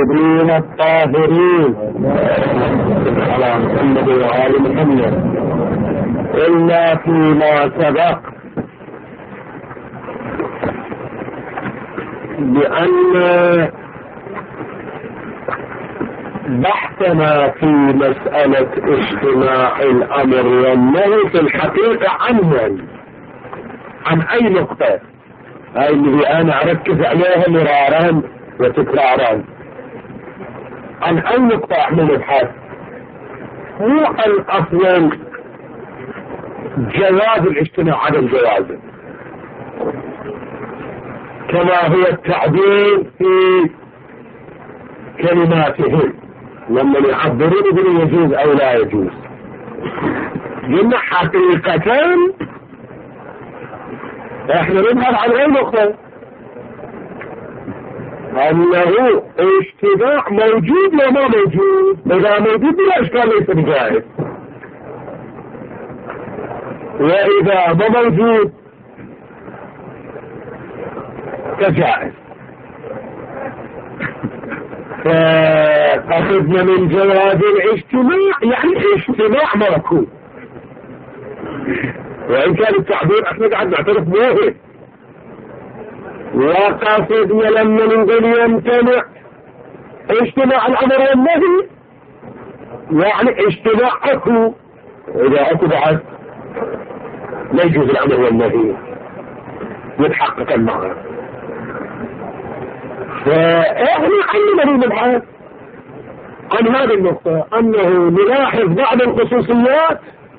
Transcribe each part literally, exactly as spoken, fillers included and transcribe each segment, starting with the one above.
الطيبين الطاهرين على محمد وآل محمد. إلا فيما سبق بأن بحثنا في مسألة اجتماع الأمر والنهي في الحقيقة عن عن أي نقطة، هاي اللي أنا أركز عليها مرارا وتكرارا. عن أي نقطة احنا نبحث؟ مو عن أصلا جواز الاجتماع عدم جوازه، كما هو التعبير في كلماتهم لما يعبرون بأنه يجوز أو لا يجوز. قلنا حقيقة احنا نبحث عن اي نقطة؟ انه اجتماع موجود ولا ما موجود. اذا موجود بلا اشكال ليس بجائز، واذا ما موجود كجائز. فقصدنا من جواز الاجتماع يعني اجتماع مركوب، وإن كان التعبير احنا قاعد نعترف به. وقصدنا لما نقول يمتنع اجتماع الأمر والنهي يعني اجتماع اكو، اذا اكو بعد لا يجوز الأمر والنهي يتحقق معه. فاحنا عندنا نبحث عن هذه النقطة، انه نلاحظ بعض الخصوصيات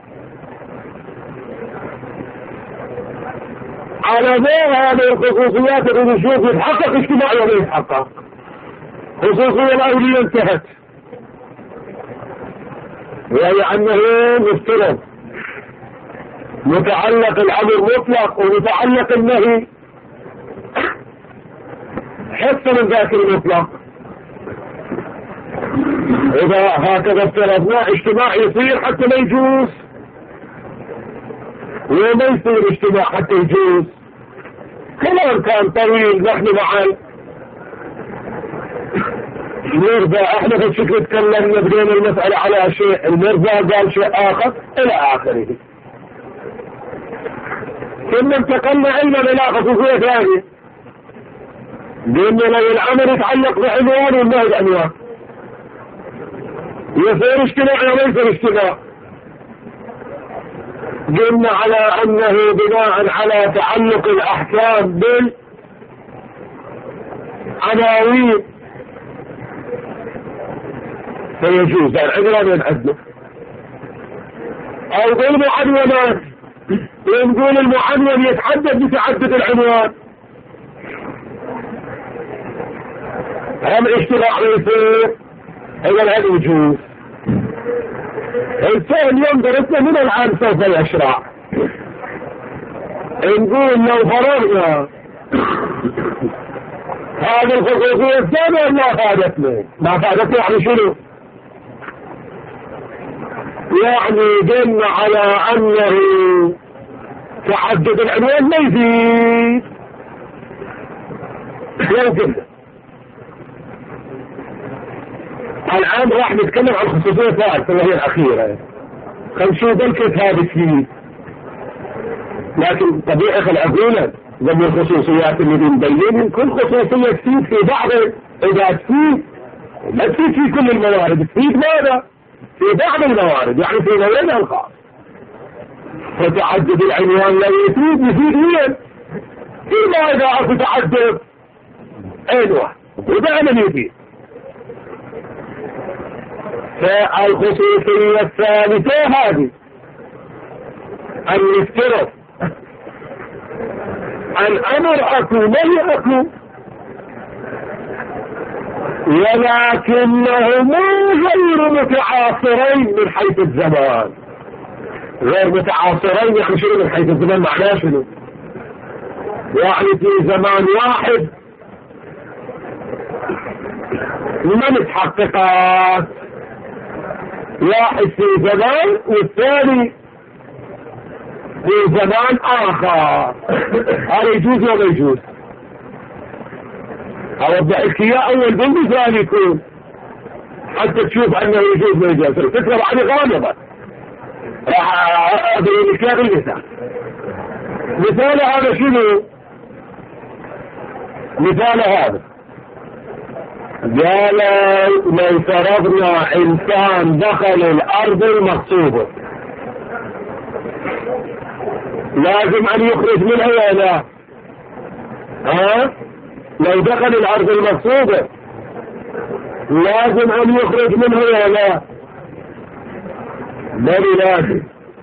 على ذا هذه الخصوصيات اللي نشوف يتحقق اجتماع ولا يتحقق. خصوصية الأولية انتهت، وهي أنه مفترض متعلق الأمر مطلق ومتعلق النهي حتى من ذاك المطلق. إذا هكذا افترضنا اجتماع يصير حتى ما يجوز، وما يصير اجتماع حتى يجوز. كلام كان طويل نحن معا المرضى، احنا في الشكل تكلمنا بدون المسألة على شيء، المرضى قال شيء آخر إلى آخره. ثم انتقلنا علما إلى خصوصية ثانية، لأن لو الأمر يتعلق بعنوان والنهي بعنوان يصير اجتماع ولا يصير اجتماع. قلنا على أنه بناء على تعلق الأحكام بالعناوين فيجوز العنوان والعدل، أو بالمعنونات ونقول المعنون يتحدد بتعدد العنوان. هم اجتماع يصير إذا هذا يجوز. الفهم ينظر من الآن سوف يشرع. نقول لو فرضنا هذه الخصوصية الثانية ما فادتنا، ما فادتنا يعني شنو؟ يعني قلنا على أنه تعدد العنوان ما يزيد. لو قلنا الآن راح نتكلم عن خصوصية ثالثة وهي الأخيرة، خلينا نشوف بالكيف هذا تفيد. لكن طبيعي خل أقول ضمن الخصوصيات اللي بنبين كل خصوصية تفيد في بعض، إذا تفيد لا تفيد في كل الموارد، تفيد ماذا؟ في بعض الموارد، يعني في موردها الخاص. فتعدد العنوان لا يفيد يفيد وين؟ إلا إذا أكو تعدد عنوان ودائما يفيد. فالخصوصية الثالثة هذه أن نفترض الأمر أكو نهي أكو، ولكنهما غير متعاصرين من حيث الزمان. غير متعاصرين يعني شنو من حيث الزمان؟ معناه شنو؟ يعني في زمان واحد ما متحققات، واحد في زمان والثاني في زمان آخر. هذا يجوز ولا يجوز؟ اوضح لك اياه اول بالمثال يكون حتى تشوف انه يجوز ما يجوز. الفكره بعد غامضه، راح اضرب لك اياه بالمثال. مثال هذا شنو؟ مثال هذا قال لو فرضنا انسان دخل الارض المغصوبه لازم ان يخرج منها ولا لا؟ ها؟ لو دخل الارض المغصوبه لازم ان يخرج منها ولا لا؟ بل لازم.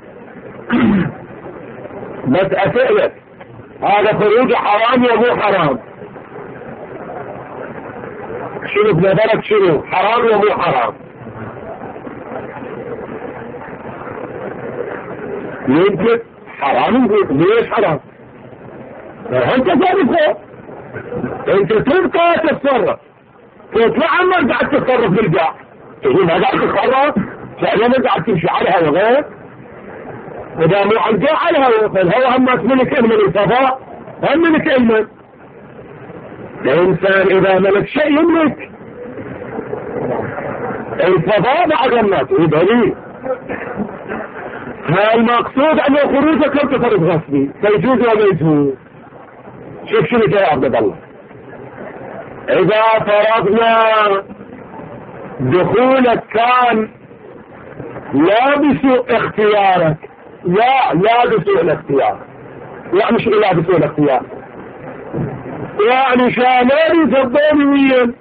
بس اسألك، هذا خروج حرام ولا مو حرام؟ شنو بنظرك شنو حرام ولا مو حرام؟ يمكن حرام. ليش حرام؟ انت تعرفه، انت تبقى تتصرف، تطلع عمال قاعد تتصرف بالقاع، تقول ما قاعد تتصرف فعلا قاعد تمشي على الهواء غير. اذا مو عن قاع على الهواء، فالهواء هم ملك علم الفضاء، هم ملك علم. الانسان اذا ملك شيء يملك الفضاء بعد الناس. ايه دليل؟ فالمقصود ان خروجك كم تصرف غصبي فيجوز ولا يجوز؟ شوف شنو جاي عبد الله. اذا فرضنا دخولك كان لا بسوء اختيارك، لا لا بسوء الاختيار، يعني مش لا بسوء الاختيار، يعني شامالي صداميين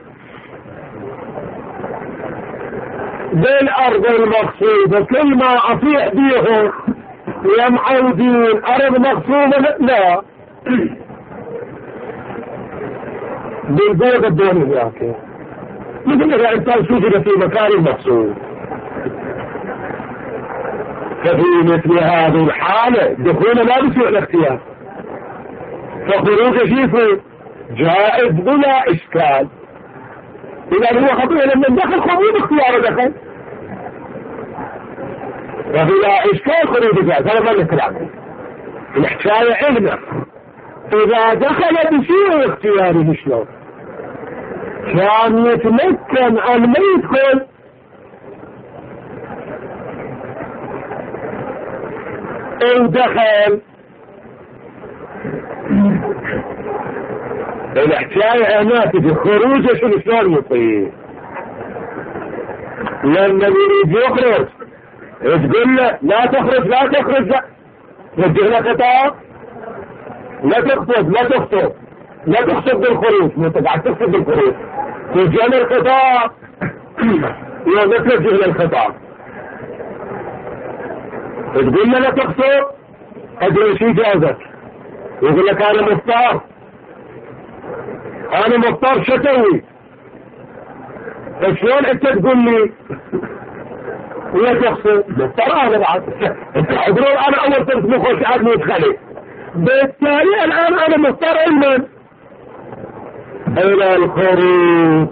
بالارض المغصوبة كل ما اطيع بيهم يا معودين ارض مغصوبة لا بالبيض الدوني ياكي مثل اذا انسان سجن في مكان مغصوب. ففي مثل هذه الحالة دخوله لا بسوء الاختيار، فخروجه شيفه جائز بلا اشكال. اذا هو خطيئة لما دخل خروج اختياره دخل فبلا اشكال خروج جائز. هذا ما الكلام الحكاية علمه. اذا دخل بسوء اختياره شلون كان يتمكن ان ما يدخل او دخل. الحكاية هناك في خروجه شنو شلون يطير لما يريد يخرج تقول له لا تخرج لا تخرج لا تديه له خطاب لا تخطب لا تخطب لا تخطب بالخروج. انت قاعد تخطب بالخروج تجي له الخطاب يوم لا تجي له الخطاب تقول له لا تخطب ادري شي جازك يقول لك انا مضطر انا مضطر شو اسوي؟ شلون انت تقول لي ولا تخصم؟ مضطر انا بعد انت حضرون انا اول طرف مخرج قاعد متخلي بالتالي الان انا مضطر علما الى الخروج.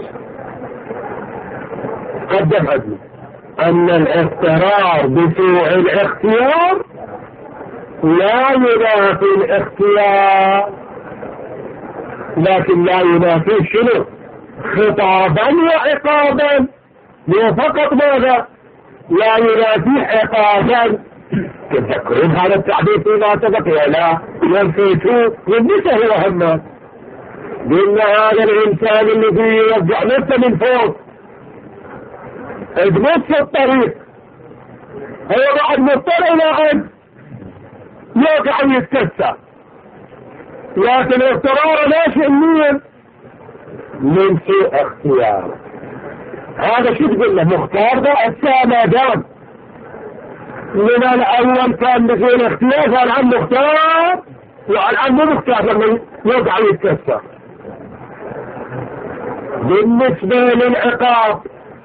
قدم عدل ان الاضطرار بسوء الاختيار لا ينافي الاختيار، لكن لا ينافي شنو؟ خطابا وعقابا. مو فقط ماذا؟ لا ينافي عقابا. تذكرون هذا التعبير فيما سبق ولا ينفيتوه ينسى هو همه. قلنا هذا الانسان الذي يرجع نفسه من فوق بنفس الطريق هو بعد مضطر الى ان يقع يتكسر، لكن اضطرار ناشئ منين؟ من سوء اختيار. هذا شو تقول له؟ مختار ده هسه ما دام من الاول كان بسوء اختيار فالان مختار والان مو مختار لما يقع يتكسر. بالنسبة للعقاب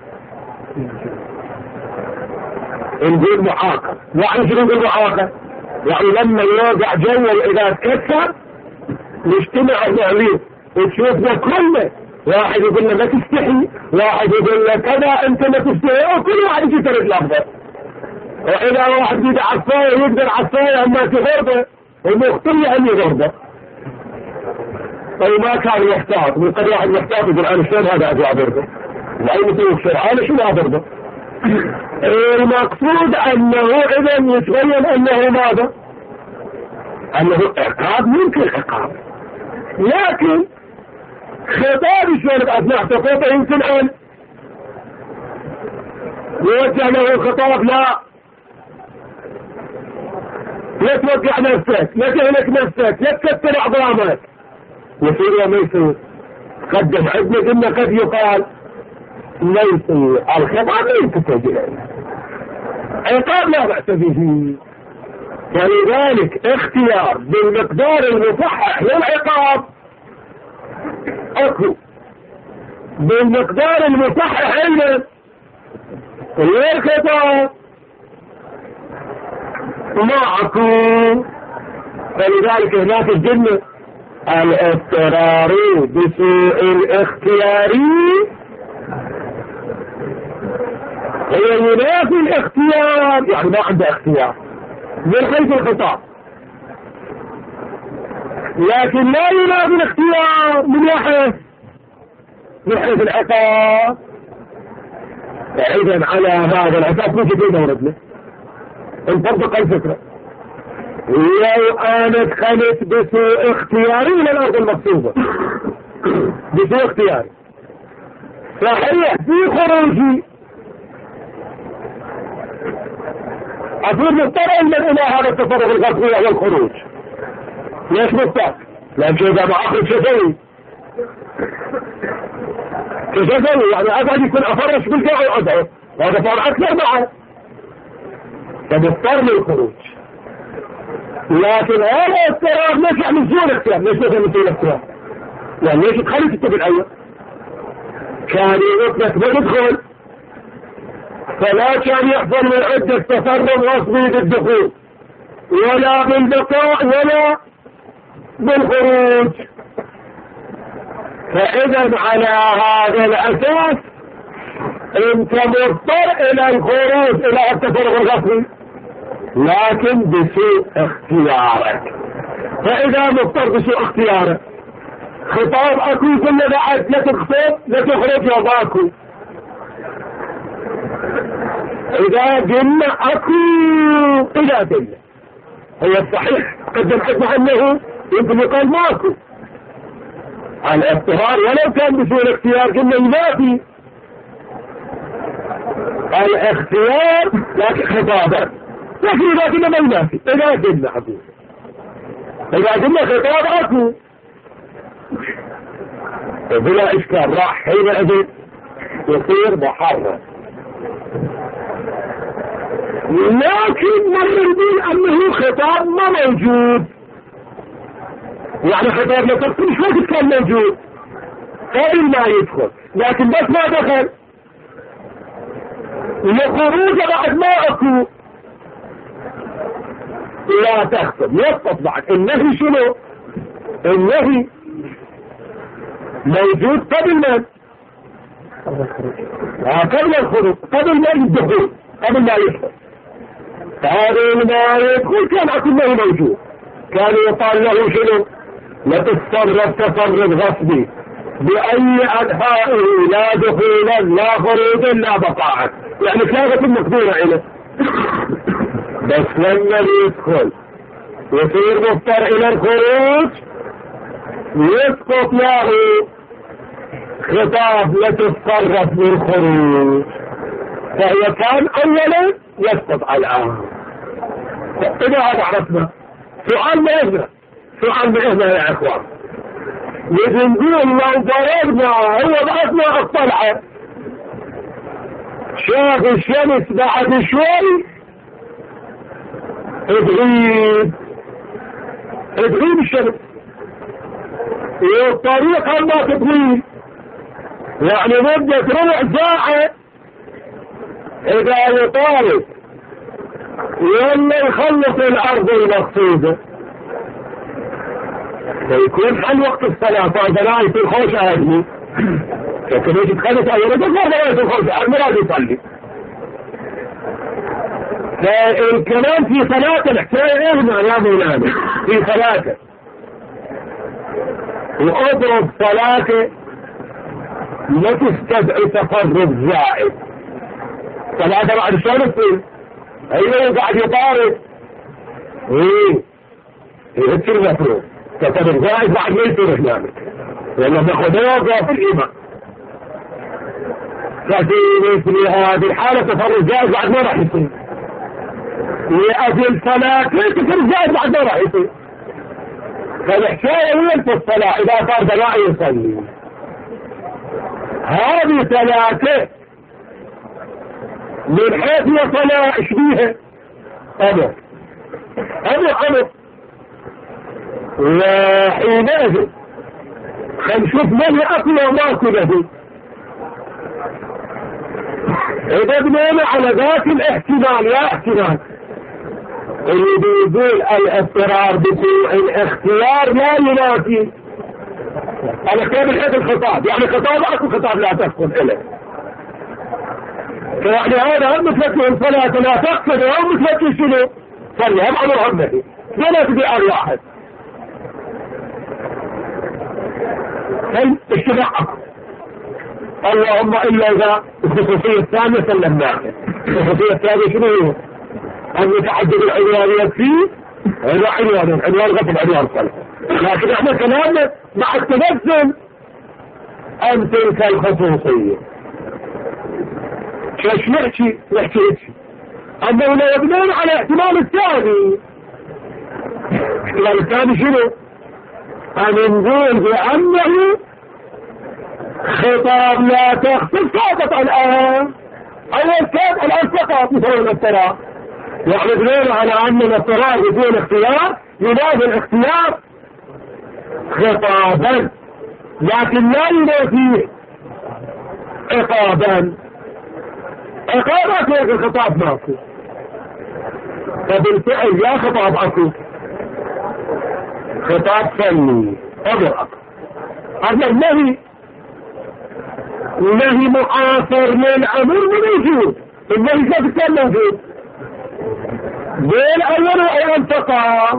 نقول معاقب. يعني شنو نقول معاقب؟ يعني لما يوقع جول اذا تكسر نجتمع عليه وتشوفنا كله، واحد يقول له لا تستحي، واحد يقول له كذا انت لا تستحي، وكل واحد يجي ترد لحظه. واذا واحد يدعي عصايه يقدر عصايه اما تغربه ومختلي ان يغربه. أو ما كان يحتاط. من قد واحد يحتاط يقول أنا شلون هذا أجي أضربه؟ لا يمكن بسرعة أنا شو أضربه؟ المقصود أنه إذا يتبين أنه ماذا؟ أنه عقاب، ممكن عقاب، لكن خطاب شلون بأثناء سقوطه يمكن أن يوجه له خطاب لا لا توقع نفسك، لا تهلك نفسك، لا تكسر أعظامك، يصير وما يصير. قدم عندنا قلنا قد يقال لا يصير الخطاب لا ينتسب إليه، عقاب لا بأس به. ولذلك اختيار بالمقدار المصحح للعقاب اكو، بالمقدار المصحح للخطاب معكم. فلذلك هناك الجنة الاضطرار بسوء الاختياري هي ينافي الاختيار، يعني ما عنده اختيار من حيث الخطاب، لكن لا ينافي الاختيار من ناحية من حيث العقاب. فإذا على هذا الأساس مش في موردنا نطبق الفكرة. لو أنا دخلت بسوء اختياري إلى الأرض المقصودة بسوء اختياري صحيح في خروجي أصير مضطر إلى هذا التصرف الغصبي وهو الخروج. ليش مضطر؟ لأن إذا ما أخرج شو أسوي؟ شو أسوي؟ يعني أقعد يكون أفرش بالجوع وأدعو وهذا صار أكثر معه، فمضطر للخروج. لكن هذا اضطرار ليش يعني بدون اختيار؟ ليش مثلا بدون اختيار؟ يعني ليش تخلي تكتب الأول؟ كان يقول لك بدخل فلا كان يحصل من عدة تصرف غصبي بالدخول ولا بالبقاء ولا بالخروج. فإذا على هذا الأساس انت مضطر إلى الخروج إلى التصرف الغصبي لكن بسوء اختيارك. فإذا مضطر بسوء اختيارك خطاب أكو كل بعد لا تخطب لا تخرج وضاكو. إذا قلنا أكو إذا قلنا هو الصحيح قدم حكمه أنه يمكن يقال ماكو الاضطرار ولو كان بسوء الاختيار قلنا ينافي الاختيار لكن خطابا، لكن إذا قلنا ما ينافي. إذا قلنا حبيبي إذا قلنا خطاب أكو بلا إشكال راح حينئذ يصير محرم. لكن مرر بي أنه خطاب ما موجود، يعني خطاب لا تدخل مش وقت كان موجود قبل ما يدخل، لكن بس ما دخل لخروج بعد ما أكو لا تخطب يسقط بعد. النهي شنو؟ النهي موجود قبل ما قبل الخروج قبل ما يدخل قبل ما يدخل. قبل ما يدخل كان أكو النهي موجود، كان يقال له شنو؟ لا تتصرف تصرف غصبي بأي أنحائه لا دخولا لا خروجا لا بقاعا، يعني ثلاثة مقدورة إليه. بس لما يدخل يصير مضطر إلى الخروج يسقط له خطاب لا تتصرف بالخروج، فهي كان أولا يسقط على الآن. إذا هذا عرفنا سؤال مهمة سؤال مهمة يا إخوان. يجي نقول لو ضربنا هو بعثنا الطلعة شاف الشمس بعد شوي تغيب تغيب الشمس والطريقة ما تغيب، يعني مدة ربع ساعة إذا يطالب يلا يخلص الأرض المقصودة فيكون حل وقت الصلاة. فإذا لا يصير خوش أهدني لكن يجي تخلص أولا تظهر لا يصير خوش أهدني لا يصلي. فالكلام في صلاة الحكاية إيه معناه مولانا في صلاة واضرب ثلاثة لا تستدعي تفرد زائد. ثلاثة بعد شلون تصير؟ ايوه قاعد يطارد. ايه ايه تصير المفروض تفرد زائد بعد ما يصير هناك لما ناخذها في الايمان. ففي مثل هذه الحالة تفرد زائد بعد ما راح يصير. لأجل ثلاثة تفرد زائد بعد ما راح يصير. فالحكاية هي في الصلاة إذا فرد لا يصلي. هذه ثلاثة من حيث صلاة ايش بيها؟ أمر أمر أمر. وحينئذ خل نشوف من أكل وما أكله. إذا بنينا على ذات الاحتمال يا احتمال اللي بيقول الاضطرار بسوء الاختيار لا ينافي. أنا كيف الحد الخطاب يعني خطاب أكو خطاب لا تفقد إليه. فيعني هذا هم مثلث الصلاة لا تقصد هم مثلث شنو؟ صلي هم أمر همه ولا تبيع الواحد. هل اشتباعك اللهم إلا إذا الخصوصية الثانية سلمناها. الخصوصية الثانية شنو هو؟ أن يتعدد العنوانيات فيه هذا عنوان عنوان غفل عنوان صلح. لكن احنا كلامنا مع التنزل عن تلك الخصوصية. شاش نحكي نحكي نحكي أنه لا يبنون على احتمال الثاني. احتمال الثاني شنو؟ أن نقول بأنه خطاب لا تخصص فقط الآن. أول كان الآن فقط مثل الاضطرار. يعني بنينا على أن الاضطرار بدون اختيار ينافي الاختيار خطابا لكن لا ينافي عقابا. عقابات هيك الخطاب ماكو. فبالفعل لا خطاب اكو خطاب فني امر اكو. هذا النهي النهي معاصر للامر موجود. النهي كيف كان موجود؟ بين اول وايام تقع.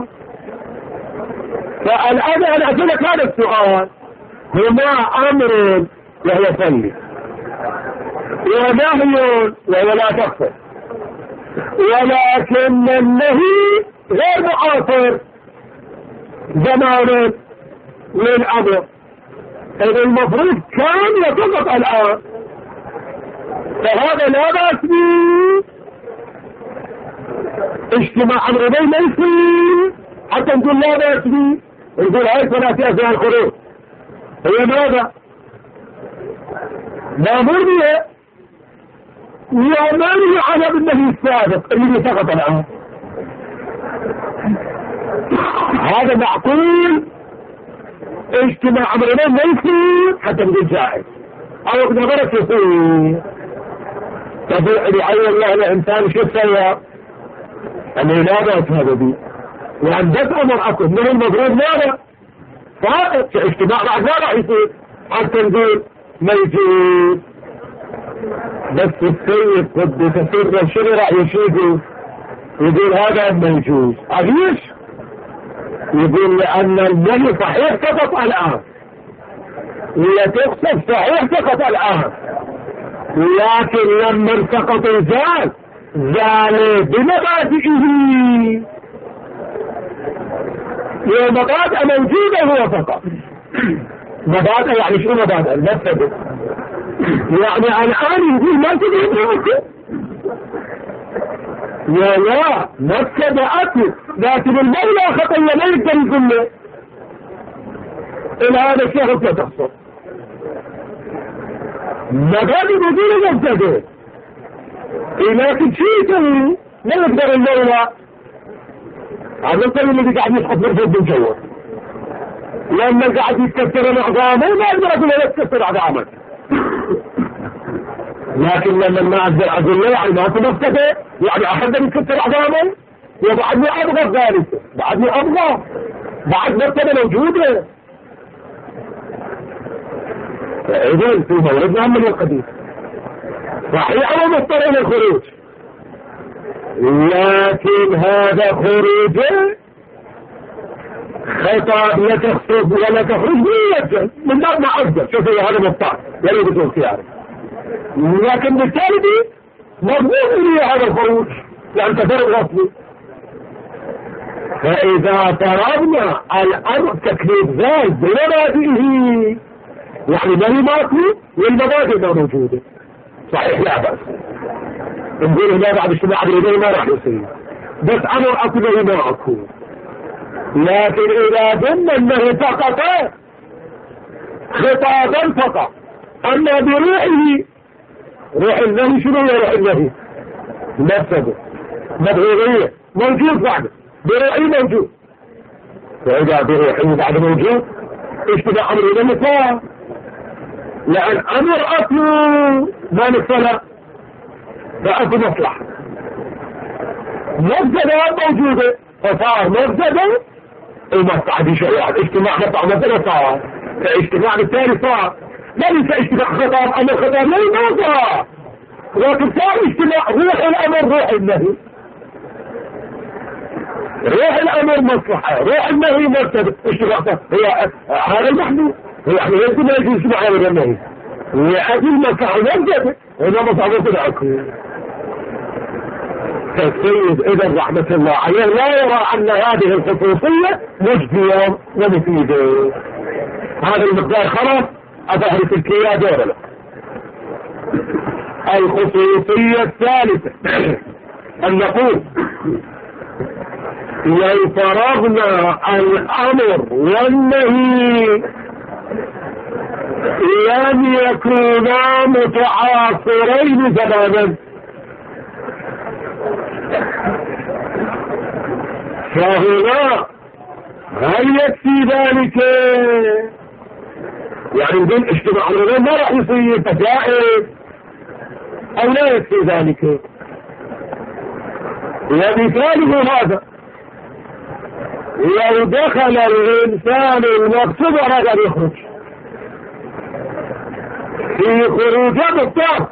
فالان انا اسالك هذا السؤال هما امر وهو فني ونهي وهو لا تقصر ولكن النهي غير معاصر زمانا للامر. اذا المفروض كان يسقط الان فهذا لا باس به. اجتماع امرين ما يصير حتى نقول لا باس به. نقول هاي ثلاثة اثناء الخروج هي ماذا؟ مامور بها ومنهي على بالنهي السابق اللي سقط الان. هذا معقول اجتماع امرين ما يصير حتى نقول جائز او نظرت يصير. تبيع لعين الله الانسان شو سوى؟ انه لا باس هذا بي وان دفع امر اكو من المفروض ماذا؟ فائت اجتماع بعد ما راح يصير حتى نقول ما يجوز. بس السيد قد تسر شنو راح يشيده يقول هذا ما يجوز. عريش يقول لان النهي صحيح سقط الان ولا تقصد صحيح سقط الان لكن لما سقط زال زال بمبادئه. والمبادئ موجودة هو فقط. مبادئ يعني شو مبادئ؟ المبتدئ يعني الآن يقول ما تدري يا لا ما ابتدأت لكن المولى خطأ ما يقدر يقول له إلى هذا الشخص لا تحصل. مبادئ موجودة مبتدئ لكن شيء يسوي ما يقدر المولى. هذا الطريق اللي قاعد يسحب مرفوض بالجوة لما قاعد يتكسر العظامه ما يقدر اقول له يتكسر عظامك. لكن لما ما اقدر اقول له يعني ما تبتدئ يعني احد يتكسر عظامه وبعدني ابغى ذلك بعدني ابغى بعد مرتبه موجوده. فاذا في موردنا من القديم صحيح ومضطر الى الخروج لكن هذا خروج خطاب لا تخطب ولا تخرج نية من باب ما أفضل. شوف هذا مضطر يريد يكون خياري، لكن بالتالي دي مضبوط لي هذا الخروج لأن تفرق غصبي. فإذا فرضنا الأمر تكليف ذات بمبادئه يعني ما هي ماكو والمبادئ ما موجودة صحيح لا بأس نقول هنا بعد اجتماع بالإيدين ما راح يصير، بس أمر أكو به ما أكو. لكن إذا ضمن أنه فقط خطابا فقط، أما بروحه روح النهي شنو هي روح النهي؟ نفسه مدعوية موجود بعده، بروحه موجود. فإذا بروحه بعد موجود اشتبع أمر إلى مثال، لأن أمر أكله ما نفسه فأكو مصلحة مفسدة موجودة فصار مفسدة المصلحة دي شريعة اجتماع مطلع مفسدة صار اجتماع بالتالي صار لا ليس اجتماع خطاب أمر خطاب لا ينوضع، لكن صار اجتماع روح الأمر روح النهي، روح الأمر مصلحة روح النهي مفسدة اجتماع هي هذا المحدود هي يعني يمكن ما يجي اجتماع هذا النهي هي أكل مصلحة مفسدة هنا مصلحة مفسدة أكل. فالسيد إذن رحمة الله عليه لا يرى أن هذه الخصوصية مجدية ومفيدة. هذا المقدار خلاص أظهر تلكية دورنا. الخصوصية الثالثة أن نقول لو فرضنا الأمر والنهي لم يكونا متعاصرين زمانا، فهنا هل يكفي ذلك؟ يعني بدون اجتماع الرجل ما راح يصير تجائز او لا يكفي ذلك؟ ومثاله هذا لو دخل الانسان المقصود اراد ان يخرج في خروجات الطاق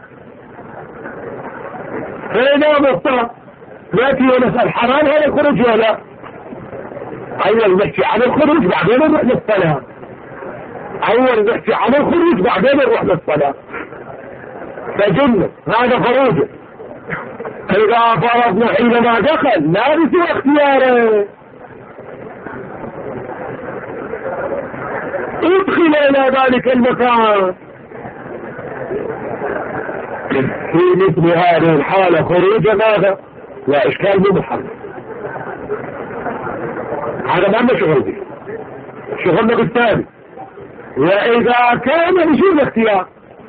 فإذا مضطر لكن ونسأل حرام هذا الخروج ولا أول نحكي عن الخروج بعدين نروح للصلاة، أول نحكي عن الخروج بعدين نروح للصلاة. فجنة هذا خروجه إذا فرضنا حينما دخل لا بسوى اختياره ادخل إلى ذلك المكان، في مثل هذه الحالة خروج ماذا؟ لا إشكال مو محرم، هذا ما لنا شغل به، شغلنا بالتالي. وإذا كان بشيء الاختيار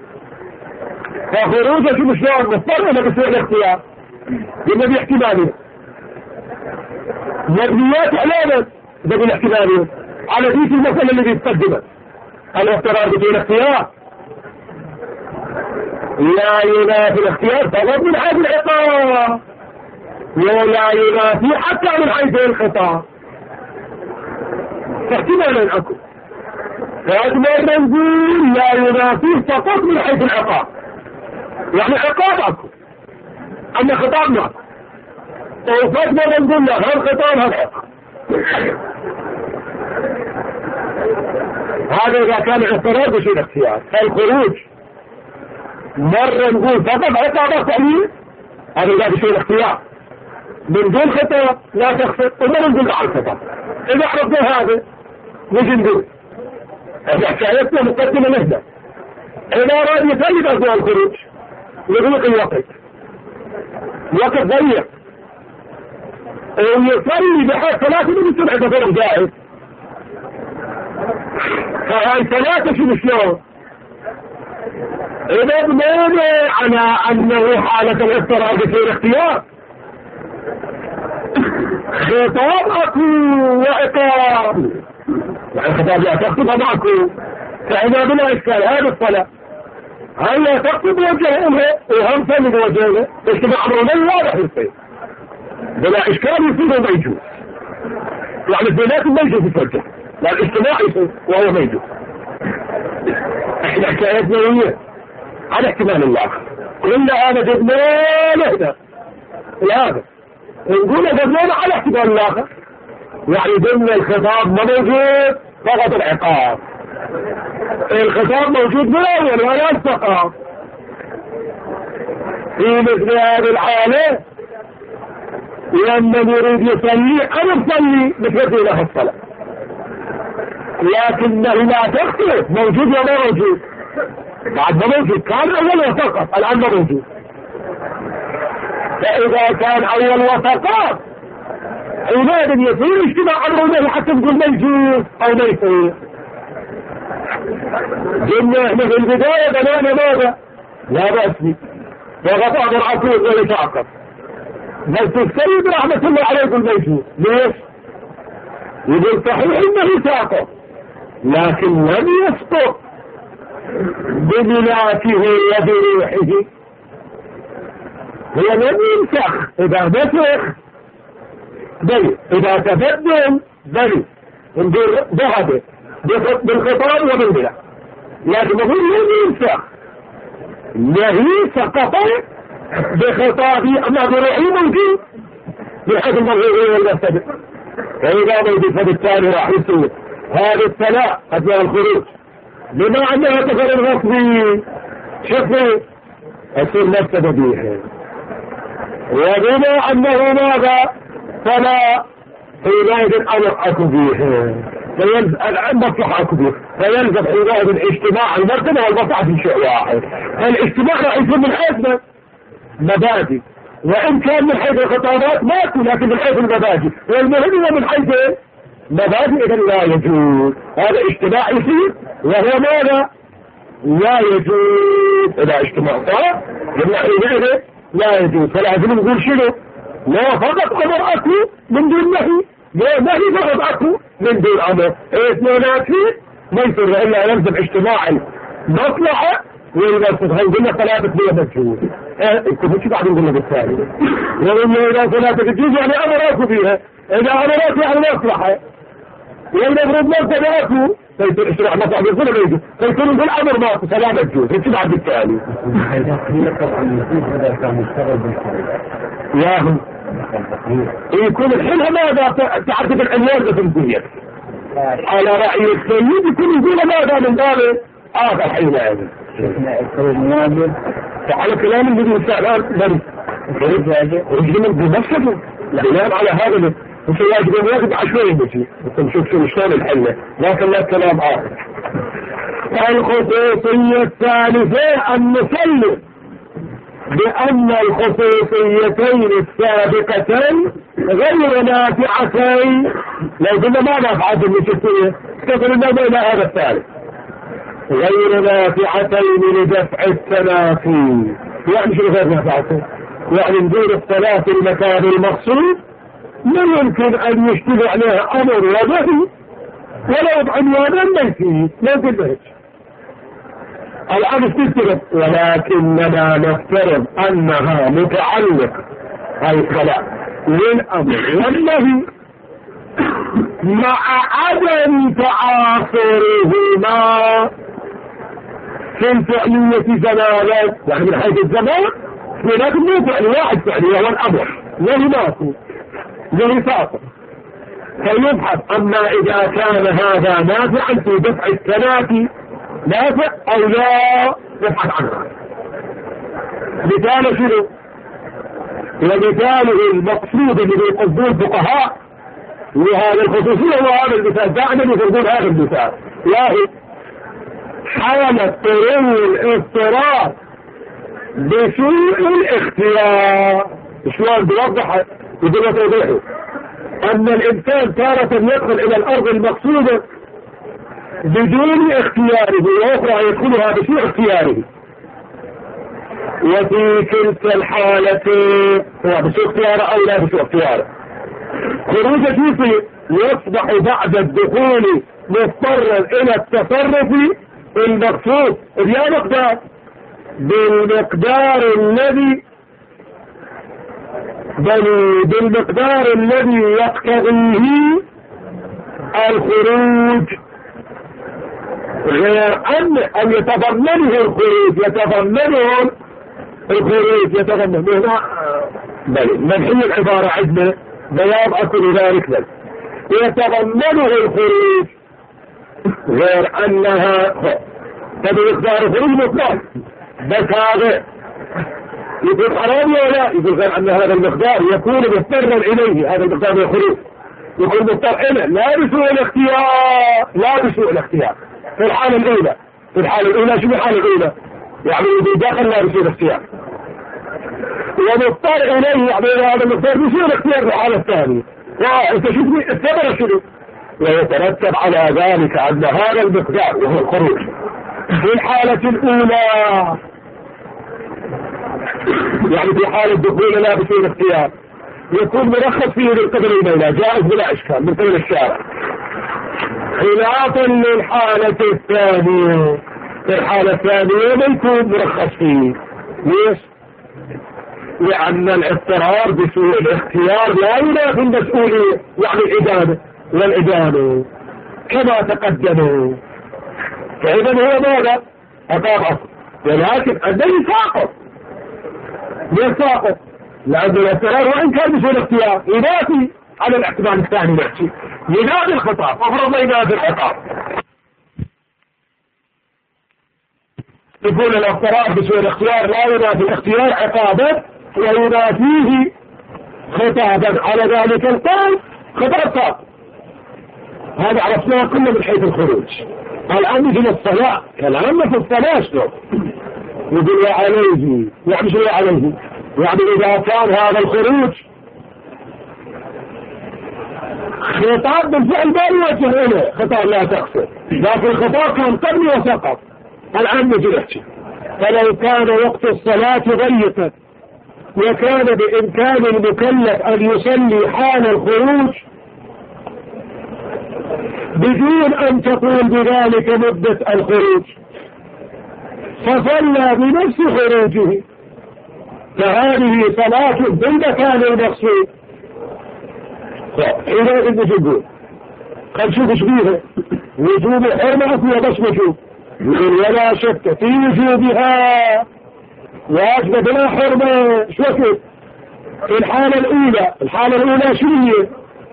فخروجه شو شلون مضطر ولا بسوء الاختيار؟ قلنا باحتمالية مبنيات علامة ده بالاحتمالية على ذيك المسألة التي تقدمت الاضطرار بدون اختيار لا ينافي الاختيار طلب من حيث العقاب ولا ينافي حتى من حيث الخطاب، فاحتمالا اكو فاجمل نقول لا ينافي فقط من حيث العقاب، يعني عقاب اكو اما خطاب ما وفاجمل نقول لا هل خطاب هل عقاب. هذا اذا كان الاضطرار بشيء الاختيار. فالخروج مرة نقول فقط عقاب تعليل هذا لا بشيء الاختيار من دون خطاب لا تخفض وما نقول على الخطاب. اذا عرفنا هذا نجي نقول حكايتنا مقدمة نهدى اذا اراد يسلم اثناء الخروج يغلق الوقت وقت ضيق ويصلي بحيث ثلاثة من السبع تفرق جائز، فهاي ثلاثة شو شلون إذا بمعنى على أنه حالة الاضطرار بشيء الاختيار خطاب أكو وعقاب يعني خطاب لا تخطب معكو، فإذا بلا إشكال هذا الصلاة هل لا تخطب وجهه وهم سلم وجهه اجتماع أمرنا واضح يصير بلا إشكال يصير ميجوز، يعني البنات ميجوز يتوجه لا الاجتماع يصير وهو ميجوز. احنا حكايتنا هي على احتمال الآخر كل هذا جبناه هنا هذا نقول جبناه على احتمال الآخر يعني ضمن الخطاب ما موجود فقط العقاب. الخطاب موجود من اول ولا الفقط. في مثل هذه الحالة لما يريد يصلي انا بصلي بتوجه له الصلاة، لكنه لا تختلف موجود ولا موجود. بعد ما موجود كان اول وفقط، الان ما موجود. فاذا كان اول وفقط حينئذ يصير اجتماع امره حتى نقول ما يجوز او ما يصير. قلنا احنا في البداية بنانا ماذا؟ لا بأس به وغطاء بالعقول ولا تعقب، بس السيد رحمة الله عليه يقول ما يجوز. ليش؟ يقول صحيح انه تعقب لكن لم يسقط بملاكه وبروحه، هو لم ينسخ. اذا نسخ بل اذا تبدل بل نقول ذهب بالخطاب وبالبلع، لكن نقول لم ينسخ نهي سقط بخطابه اما بروحه ممكن بحيث المرغوبية والمستدر. فإذا موجود فبالتالي راح يصير هذا الثلاء أثناء الخروج بما أنها تفر الغصبي شوفوا يصير مفسد بيها، وبما أنه ماذا فلا حينئذ أمر أكو بيها فيلزم المصلحة أكو بيها، فيلزم حينئذ اجتماع المرتبة والمصلحة في شيء واحد. الاجتماع راح يكون من حيث مبادئ، وإن كان من حيث الخطابات ماكو لكن من حيث المبادئ، والمهم هو من حيث مبادئ إذا لا يجوز هذا اجتماع يصير وهو ماذا؟ لا يجوز. إذا اجتماع صار قلنا حينئذ لا يجوز، فلازم نقول شنو؟ لا فقط أمر أكو من دون نهي، لا نهي فقط أكو من دون أمر، اثنينات فيه ما يصير إلا يلزم اجتماع المصلحة والمصلحة. قلنا ثلاثة بيا مجهول انتم مش بعد نقول بالتالي لأن إذا ثلاثة تجوز يعني أمر أكو فيها، إذا أمر أكو يعني مصلحة، والمفروض مرتبة أكو فيصير اشتراع مصلحة بيصير ما يجوز، فيصير نقول أمر ما أكو فلا مجوز انتم بعد بالتالي. ياهم يكون الحين ماذا تعرف العنوان بتنزيل على رأي السيد يكون يقول ماذا من باب آخر حينئذ فعلى كلام الذي استعلام من رجل بنفسه بناء على هذا وسيجب أن يجب عشوائي بشي نشوف شو شلون الحلة، لكن لا كلام آخر. الخصوصية الثالثة أن نسلم بأن الخصوصيتين السابقتين غير نافعتين. لو قلنا ما نافعت النشطية تقولنا بين هذا الثالث غير نافعتين لدفع التنافي. يعني شو غير نافعتين؟ يعني نقول الثلاث المكان المقصود لا يمكن أن يشتغل عليها أمر ونهي ولو بعنوانا ما يفيد، لا قلنا الآن استثبت، ولكننا نفترض أنها متعلق هاي الصلاة للأمر والنهي مع عدم تعاصرهما في الفعلية زمانا، يعني من حيث الزمان لكن مو فعل واحد فعلي هو الأمر نهي ماكو نهي فاطر. فيبحث أما إذا كان هذا نافعا في دفع التنافي نافع او لا يبحث عنها. مثال شنو؟ ومثاله المقصود اللي يقصدون الفقهاء وهذا الخصوصية هو هذا المثال دائما يقصدون هذا المثال، وهي حالة طرو الاضطرار بسوء الاختيار. شلون بيوضح؟ يقول لك توضيحه ان الانسان تارة يدخل الى الارض المقصودة بدون اختياره واخرى يدخلها بسوء اختياره، وفي كلتا الحالتين هو بسوء اختياره او لا بسوء اختياره خروج فيه يصبح بعد الدخول مضطرا الى التصرف المقصود بيا مقدار بالمقدار الذي بل بالمقدار الذي يقتضيه الخروج، غير أن أن يتضمنه الخروج يتضمنه الخروج يتضمنه بل منحي العبارة عندنا بيان أكل ذلك بل يتضمنه الخروج، غير أنها تبي مقدار خروج مطلق بس هذا يقول حرام ولا لا؟ يقول غير أن هذا المقدار يكون مضطرا إليه، هذا المقدار من الخروج يكون مضطر إليه لا بسوء الاختيار، لا بسوء الاختيار في الحالة الأولى. في الحالة الأولى شو الحالة الأولى؟ يعني يقول داخل لا بسوء الاختيار، ومضطر إليه يعني هذا المقدار بسوء الاختيار في الحالة الثانية. انت شو الثمرة شنو؟ ويترتب على ذلك أن هذا المقدار وهو الخروج في الحالة الأولى، يعني في حالة دخول لا بسوء الاختيار يكون مرخص فيه من قبل المولى جائز بلا إشكال من قبل الشارع، خلافا للحالة الثانية. في الحالة الثانية ما يكون مرخص فيه. ليش؟ لأن الاضطرار بسوء الاختيار لا ينافي المسؤولية، يعني الإدانة والإدانة كما تقدموا. فإذا هو ماذا؟ أقام أصل، ولكن أنه يساقط يساقط لأن الاضطرار وإن كان بسوء الاختيار ينافي على الاحتمال الثاني نفسه، ينافي الخطأ، أفرض ينافي الخطأ. يقول الاضطرار بسوء الاختيار لا ينافي الاختيار عقابا وينافيه خطابا، على ذلك القول خطاب قاب. هذا عرفناه كله من حيث الخروج. الآن يجي الصلاة، كلامنا في الصلاة شنو؟ يقول وعليه، يعني شو عليه؟ يعني إذا كان هذا الخروج خطاب بالفعل ما يوجه إليه، خطاب لا تقصر، لكن الخطاب كان قبل وسقط. الآن نجي نحكي فلو كان وقت الصلاة ضيقا وكان بإمكان المكلف أن يصلي حال الخروج بدون أن تقول بذلك مدة الخروج فصلى بنفس خروجه، فهذه صلاة بالمكان المقصود. حينئذ نقول قد شوف ايش بيها وجوب الحرمة فيها بس وجوب، يقول ولا شك في وجوبها واجب بلا حرمة. شو كيف؟ في الحالة الأولى، الحالة الأولى شو هي؟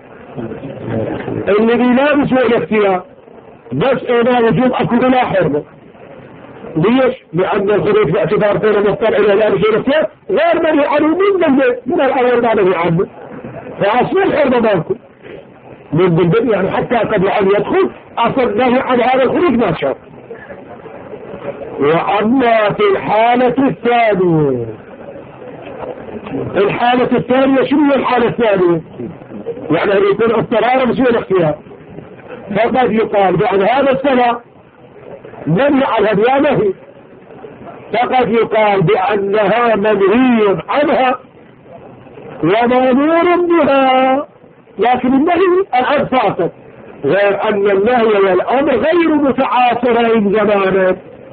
الذي لا بسوء الاختيار بس إذا وجوب أكو بلا حرمة. ليش؟ لأن الخروج باعتبار كونه مضطر إلى لا بسوء الاختيار غير منهي عنه من من من الأمر ما نهي عنه، فأصل الحرمة ماكو من بالبدء، يعني حتى قبل أن يدخل أصل نهي عن هذا الخروج ما شاف. وأما في الحالة الثانية، الحالة الثانية شنو هي الحالة الثانية؟ يعني يكون اضطرار بسوء الاختيار، فقد يقال بأن هذا الصلاة منهي عنها بلا نهي، فقد يقال بأنها منهي عنها ومأمور بها، لكن النهي الآن فاسد، غير أن النهي والأمر غير متعاصرين زمانا.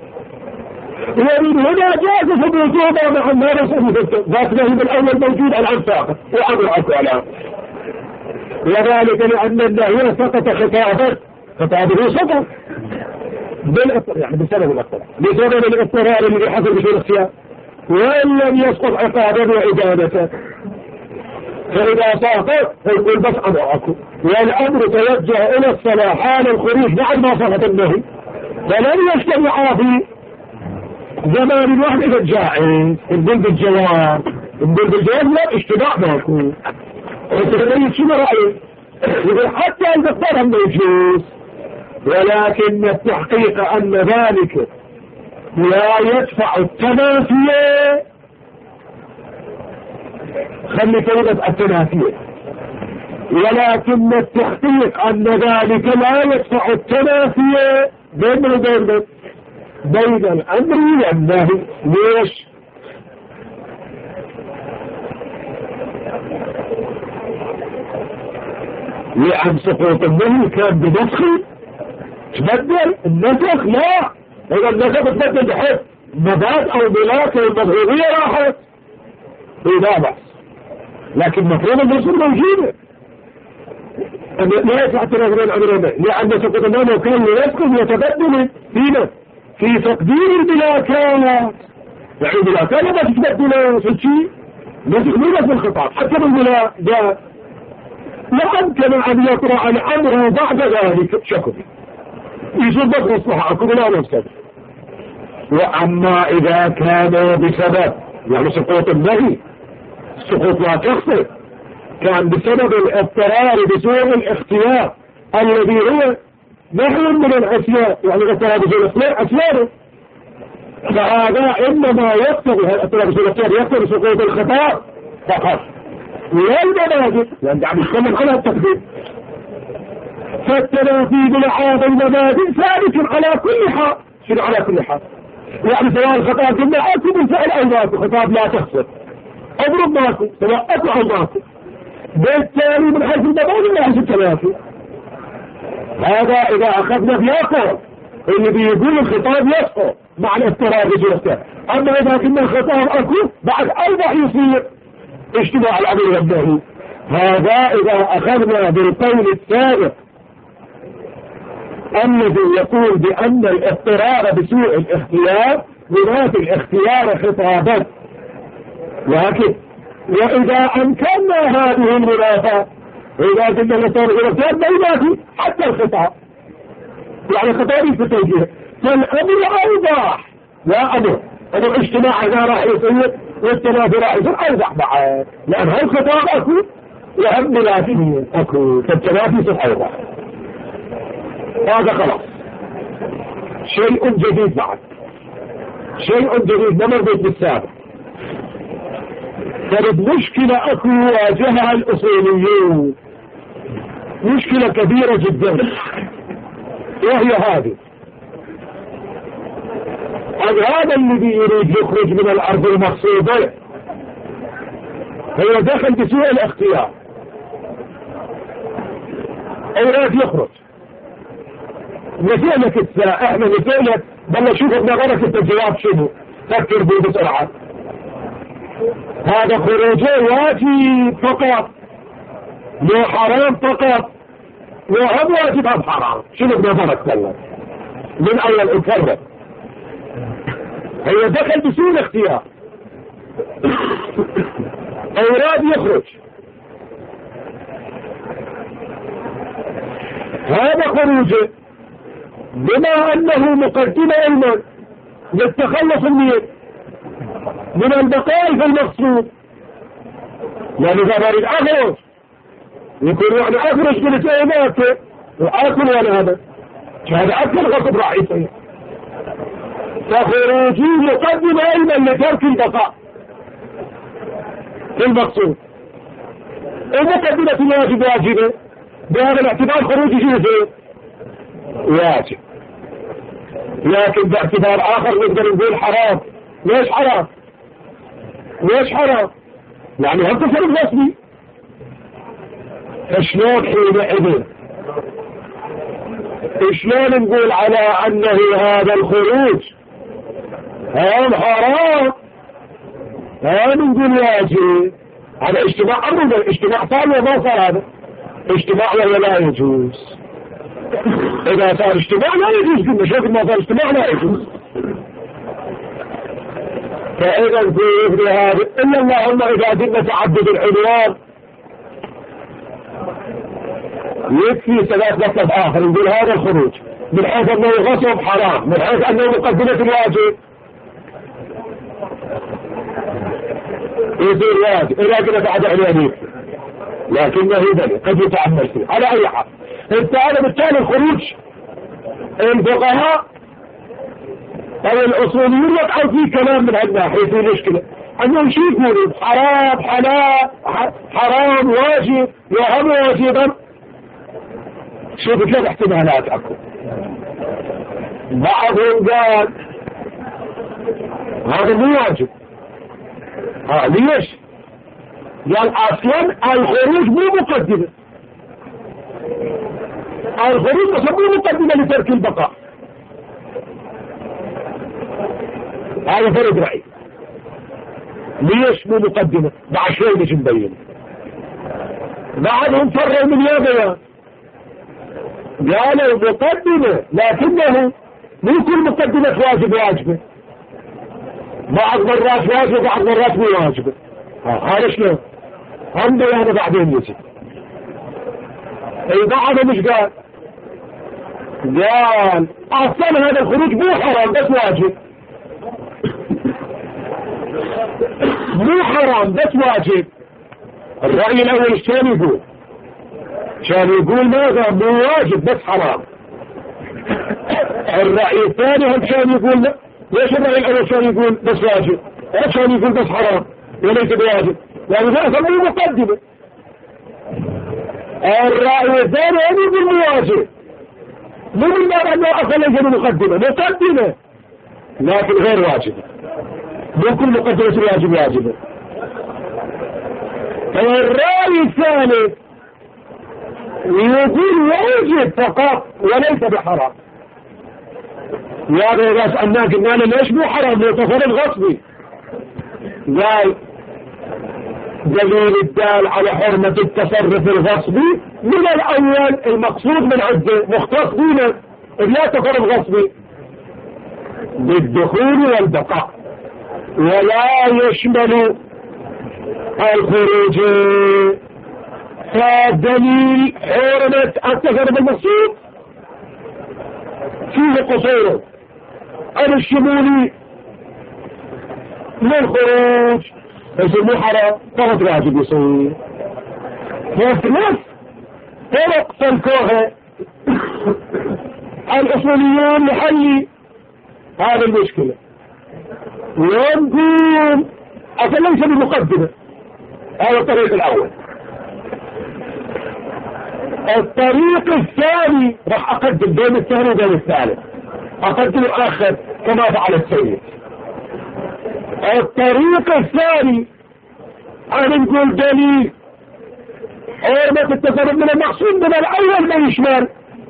ومن هنا جاز ثبوتهما مع النار ذات نهي بالأول موجود الآن ساقط وأمر أكوالا، وذلك لأن النهي سقط خطابا، خطابه سقط بالاضطرار، يعني بسبب الاضطرار، بسبب الاضطرار الذي حصل بسوء الاختيار، وإن لم يسقط عقابا وإبادة. فإذا ساقط فيقول بس أمركم، والأمر توجه إلى الصلاة حال الخروج بعد ما سقط النهي، فلن يجتمع في زمان واحد إذا جائز. نقول بالجواب، نقول بالجواب لا اشتباع ماكو. انت تبين شو رأيك؟ يقول حتى إذا اختار أنه يجوز، ولكن التحقيق أن ذلك لا يدفع التنافية. خلي كلمة التنافية، ولكن التحقيق أن ذلك لا يدفع التنافية بين وبين بين الأمر والنهي. ليش؟ لأن سقوط النهي كان بنسخ تبدل النسخ، لا، إذا النسخ تبدل بحيث مباد أو ملاك المظهورية راحت لا بأس، لكن مفهوم النسخ موجودة لا يدفع التنافي بين الأمر والنهي، لأن سقوط النهي كان لنسخ يتبدل فينا في تقدير الملاكات، يعني الملاكات ما تتبدل في شيء نسخ مو في الخطاب حتى بالملاك جاء لا يمكن أن يطرأ الأمر بعد ذلك شكر يصدق مصلحة لا نفسد. وأما إذا كان بسبب يعني سقوط النهي، السقوط لا تخطئ، كان بسبب الاضطرار بسوء الاختيار الذي هو نحو من العصيان، يعني الاضطرار بسوء الاختيار عصيانه، فهذا إنما يقتضي الاضطرار بسوء الاختيار يقتضي سقوط الخطأ فقط والمبادئ، لأن دعم يتكلم على التقديم. فالتنافي بلحاظ المبادئ ثابت على كل حال. شنو على كل حال؟ يعني سواء الخطاب كنا أكو بالفعل أو ماكو، خطاب لا تخسر اضرب ماكو سواء أكو أو ماكو، بالتالي من حيث المبادئ من حيث التنافي. هذا إذا أخذنا بياقه اللي بيقول الخطاب يسقط مع الاضطراب بسوء. أما إذا كنا الخطاب أكو بعد أوضح يصير اجتماع الأمر والنهي. هذا إذا أخذنا بالقول السابق الذي يقول بأن الاضطرار بسوء الاختيار ينافي الاختيار خطابا. لكن وإذا أمكننا هذه المنافاة، إذا كنا الاضطرار بسوء الاختيار لا ينافي حتى الخطاب، يعني خطابي في التوجيه، فالأمر أوضح. لا أمر أمر اجتماع إذا راح يصير والتنافي راح يصير أوضح بعد، لأن هاي الخطاب أكو وهم ملافين أكو، فالتنافي يصير أوضح. هذا خلاص شيء جديد بعد، شيء جديد ما مربوط بالسابق. كانت مشكلة أكو واجهها الأصوليون، مشكلة كبيرة جدا، وهي هذه: أن هذا الذي يريد يخرج من الأرض المقصودة هو دخل بسوء الاختيار، أراد يخرج. نسألك الساعة احنا نسألك بل شوف بنغرك انت الجواب شنو، فكر بيه بسرعة. هذا خروجه واجب فقط، مو حرام فقط، وهم واجب هم حرام. شنو بنغرك تكلم من اول اكرر؟ هي دخل بسوء الاختيار، أراد يخرج. هذا خروجه بما أنه مقدمة علما للتخلص من من البقاء في المقصود. يعني إذا أريد أخرج يكون يعني أخرج من التأمات وآكل ولا هذا هذا أكل غصب رئيسي، فخروجي مقدمة علما لترك البقاء في المقصود. المقدمة الواجب واجبة، بهذا الاعتبار خروجي جزء واجب، لكن باعتبار آخر نقدر نقول حرام. ليش حرام؟ ليش حرام؟ يعني هم تصرف رسمي. فشلون حينئذ شلون نقول على أنه هذا الخروج هم حرام، هم نقول واجب؟ هذا اجتماع أمر، اجتماع صار وما صار، هذا اجتماع ولا لا يجوز؟ إذا صار اجتماع لا يجوز، كنا شوف ما صار اجتماع لا يجوز. فإذا في هذا إلا اللهم إذا دلنا تعدد العنوان يكفي ثلاث لفظ آخر نقول هذا الخروج من حيث أنه غصب حرام، من حيث أنه مقدمة الواجب يصير واجب، إذا كنا بعد عنوان لكنه ذلك قد يتعمل فيه. على أي حال انت هذا بالتالي الخروج الفقهاء او الاصوليين يقعوا فيه كلام من هالناحية، في مشكلة انهم شو يقولوا حرام حلال حرام واجب وهم واجبا. شوف ثلاث احتمالات اكو. بعضهم قال هذا مو واجب. ها ليش؟ قال اصلا الخروج مو مقدمة، الخروج اصلا مو مقدمة لترك البقاء. هذا فرق رأي. ليش مو مقدمة؟ بعد شوي مش مبين. بعدهم فروا من يا بيان قالوا مقدمة، لكنه مو كل مقدمة واجب واجبة، بعض مرات واجبة بعض مرات مو واجبة. هذا شلون؟ هم بيانه بعدين يجي. اي بعضهم مش قال قال اصلا هذا الخروج مو حرام بس واجب، مو حرام بس واجب. الرأي الاول ايش كان يقول؟ كان يقول ماذا؟ مو واجب بس حرام. الرأي الثاني هم كان يقول لا. ليش الرأي الاول كان يقول بس واجب؟ ليش كان يقول بس حرام وليس بواجب؟ يعني ذا اصلا مو مقدمة. الرأي الثاني هم يقول مو واجب، مو من باب انه اصلا ليس بمقدمة، مقدمة لكن غير واجبة. مو كل مقدمة الواجب واجبة. الرأي الثالث يقول واجب فقط وليس بحرام. يا غير أسألنا قلنا له ليش مو حرام؟ لو تصرف غصبي. قال دليل الدال على حرمة التصرف الغصبي من الأول المقصود من عده مختص بنا لا تصرف غصبي بالدخول والبقاء، ولا يشمل الخروج. فدليل حرمة التصرف المقصود فيه قصوره عن الشمولي للخروج، يصير مو حرام فقط واجب يصير. في نفس طرق سلكوها الأصوليون لحل هذا المشكلة، ونقول أصلا ليس بمقدمة. هذا الطريق الأول. الطريق الثاني راح أقدم بين الثاني وبين الثالث، أقدم الآخر كما فعل السيد. الطريق الثاني أنا نقول دليل حرمة التصرف من المقصود من الأول ما يشمل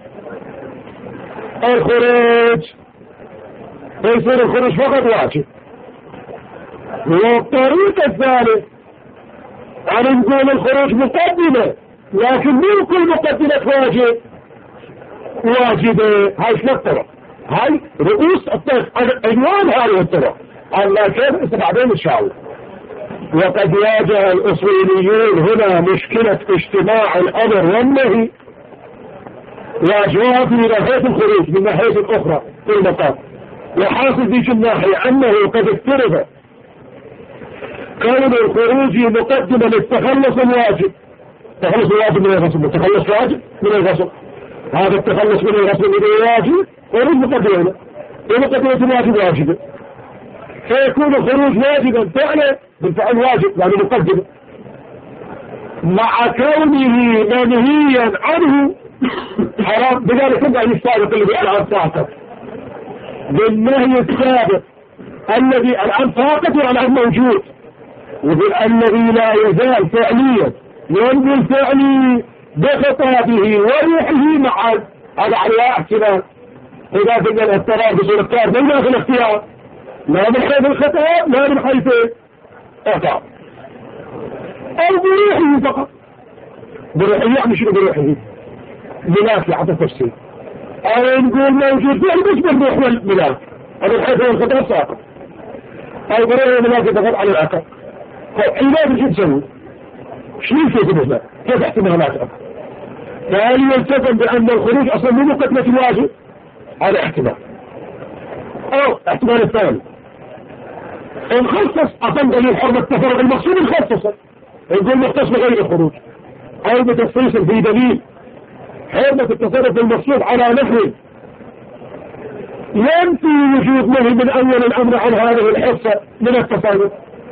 الخروج، فيصير الخروج فقط واجب. والطريق الثالث أنا نقول الخروج مقدمة، لكن مو كل مقدمة واجب واجبة. هاي ثلاث طرق، هاي رؤوس الطرق، عنوان هذه الطرق. الله كيف بعدين نشاور. وقد واجه الأصوليون هنا مشكلة اجتماع الأمر والنهي، واجهوها في ناحية الخروج من ناحية الأخرى في المقام. وحاصل ذيك الناحية أنه قد افترض كون الخروج مقدمة للتخلص الواجب. التخلص الواجب من الغسل، التخلص واجب من الغسل. هذا التخلص من الغسل من الواجب خروج مقدمة، ومقدمة الواجب واجبة، فيكون الخروج واجبا فعلا بالفعل واجب يعني مقدمة، مع كونه منهيا عنه حرام. بذلك يبقى السابق اللي الآن ساقط بالنهي السابق الذي الآن ساقط والآن موجود، والذي لا يزال فعليا ينزل فعلي بخطابه وروحه مع هذا على احتمال. إذا قلنا الاضطرار بصورة اختيار من داخل الاختيار، لا من حيث الخطاب لا من حيث اعطاء، او بروحه فقط. بروحه يعني شنو بروحه؟ ملاك يعطي تفسير، او نقول موجود فعل بس بالروح والملاك، او من حيث الخطاب ساقط، او بروحه ملاك فقط على العقل. فالعباد شو تسوي؟ شنو كيف مثلا؟ كيف احتمالات؟ فهل يلتزم بأن الخروج أصلا مو مقدمة الواجب؟ هذا احتمال. أو احتمال الثاني نخصص أصلا دليل حرمة التفرق المقصود نخصصه، نقول مختص بغير الخروج، أو بتخصيص في دليل حرمة التصرف المقصود على نحو ينفي وجود نهي من أول الأمر عن هذه الحصة من التصرف،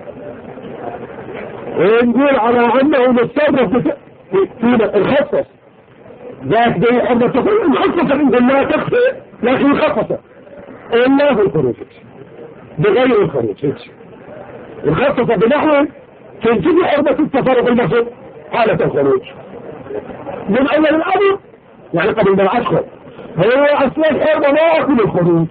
ونقول على أنه متصرف فينا الخصص ذاك دليل حرمة التصرف مخصصة، نقول لا تخفي لكن مخصصة إلا في الخروج بغير الخروج، الخصصة بنحو تنتهي حرمة التصرف المقصود حالة الخروج من أول الأمر، يعني قبل ما أدخل هو أصلا حرمة ما أكل الخروج،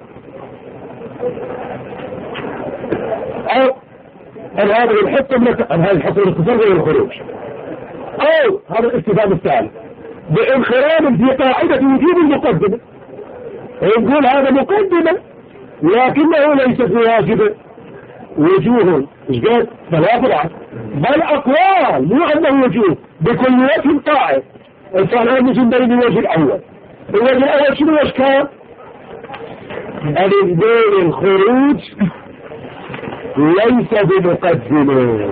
أو هذا الحصة من هذه الحصة من التصرف إلى الخروج، أو هذا الاستفهام الثالث بانخرام في قاعدة وجوب المقدمة، يقول هذا مقدمة لكنه ليس بواجب. وجوه ايش ثلاثة بل أقوال مو أنه وجوب بكل وجه قائم الآن نجي بين الوجه الأول. الوجه الأول شنو وش كان؟ الإنزال الخروج ليس بمقدمة.